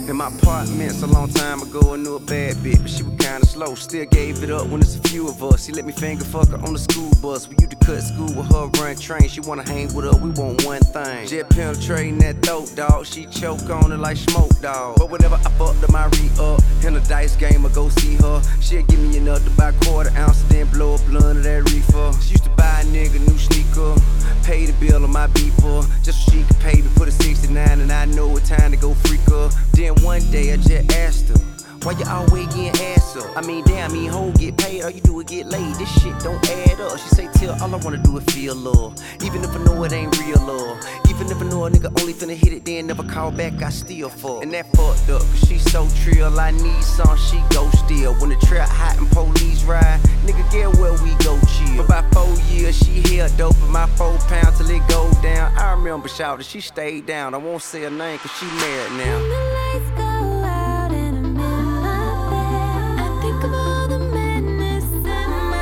In my apartments a long time ago, I knew a bad bitch, but she was kinda slow. Still gave it up when it's a few of us. She let me finger fuck her on the school bus. We used to cut school with her, run train. She wanna hang with us, we want one thing. Jet penetrating that throat, dog. She choke on it like smoke, dog. But whenever I fucked up my re-up, in a dice game, I go see her. She'll give me enough to buy quarter ounce, then blow a blunt of that reefer. She used to buy a nigga new sneaker, pay the bill on my beeper, just so she could pay me for the 69, and I know it's time to go freak her. Then one day I just asked her, why you always getting ass up? I mean, damn, hoe get paid, all you do is get laid. This shit don't add up. She say, Till, all I wanna do is feel love. Even if I know it ain't real love. Even if I know a nigga only finna hit it, then never call back, I still fuck. And that fucked up, cause she so trill. I need some, she go still. When the trap hot and police ride, nigga, get where we go chill. For about 4 years, she held dope in my 4 pounds till it go down. I remember shouting, she stayed down. I won't say her name, cause she married now. When the lights go out and I'm in my bed, I think of all the madness in my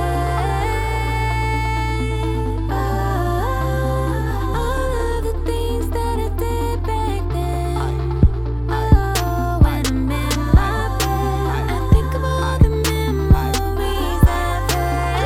head. All of the things that I did back then. When I'm in my bed, I think of all the memories I've had.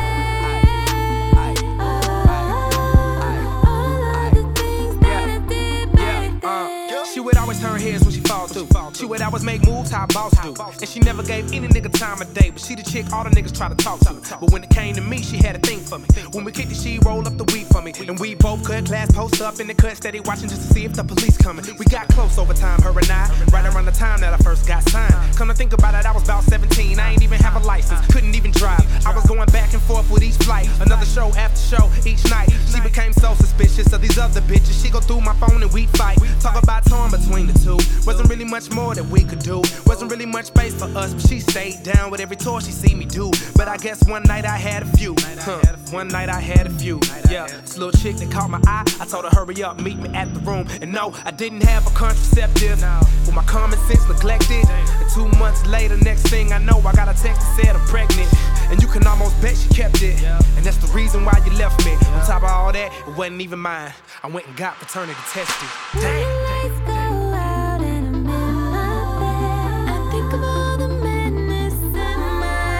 All of the things that I did back then. She would always turn heads when she fall through. She would always make moves how a boss do. And she never gave any nigga time of day, but she the chick all the niggas try to talk to. But when it came to me, she had a thing for me. When we kicked it, she rolled up the weed for me. And we both cut class, post up in the cut, steady watching just to see if the police coming. We got close over time, her and I, right around the time that I first got signed. Come to think about it, I was about 17. I ain't even have a license, couldn't even drive. I was going back and forth with each flight, another show after show each night. She became so suspicious of these other bitches. She go through my phone and we'd fight. Talk about torn between the two. Wasn't really much more that we could do. Wasn't really much space for us, but she stayed down with every tour she see me do. But I guess one night I had a few. One night I had a few. Yeah, this little chick that caught my eye. I told her hurry up, meet me at the room. And no, I didn't have a contraceptive. With my common sense neglected. And 2 months later, next thing I know, I got a text that said I'm pregnant. And you can almost bet she kept it. And that's the reason why you left me. On top of all that, it wasn't even mine. I went and got paternity tested. Damn. Lights go out and I'm in my bed. I think of all the madness in my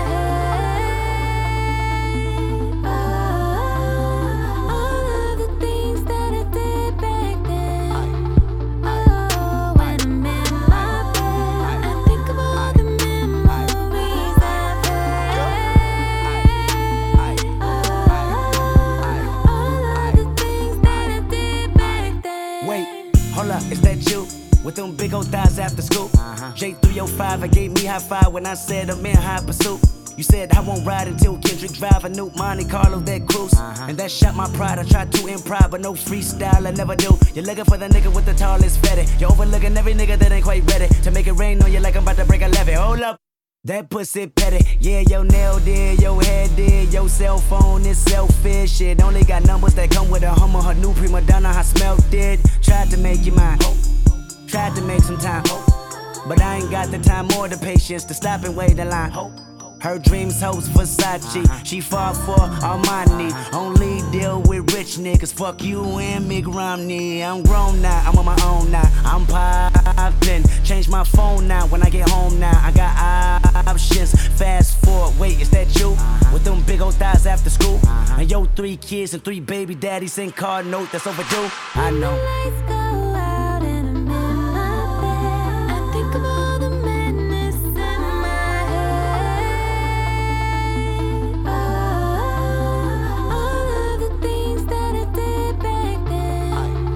head. All of the things that I did back then. When I'm in my bed, I think of all the memories I've had. All of the things that I did back then. Wait, hold up, is that you? With them big old thighs after school. J305, I gave me high five when I said I'm in high pursuit. You said I won't ride until Kendrick drive a new Monte Carlo that cruise. And that shot my pride. I tried to improv, but no freestyle, I never do. You're looking for the nigga with the tallest fatty. You're overlooking every nigga that ain't quite ready to make it rain on you like I'm about to break a levee. Hold up. That pussy petty, yeah, your nail did, your head did, your cell phone is selfish. It only got numbers that come with a Hummer, her new prima donna, I smelt it. Tried to make you mine, tried to make some time, but I ain't got the time or the patience to stop and wait in line. Her dreams host Versace, she fought for Armani. Only deal with rich niggas, fuck you and Mick Romney. I'm grown now, I'm on my own now, I'm poppin'. Change my phone now when I get home now, I got options. Fast forward, wait, is that you? With them big old thighs after school? And yo, 3 kids and 3 baby daddies and car note that's overdue. I know. Lights go out.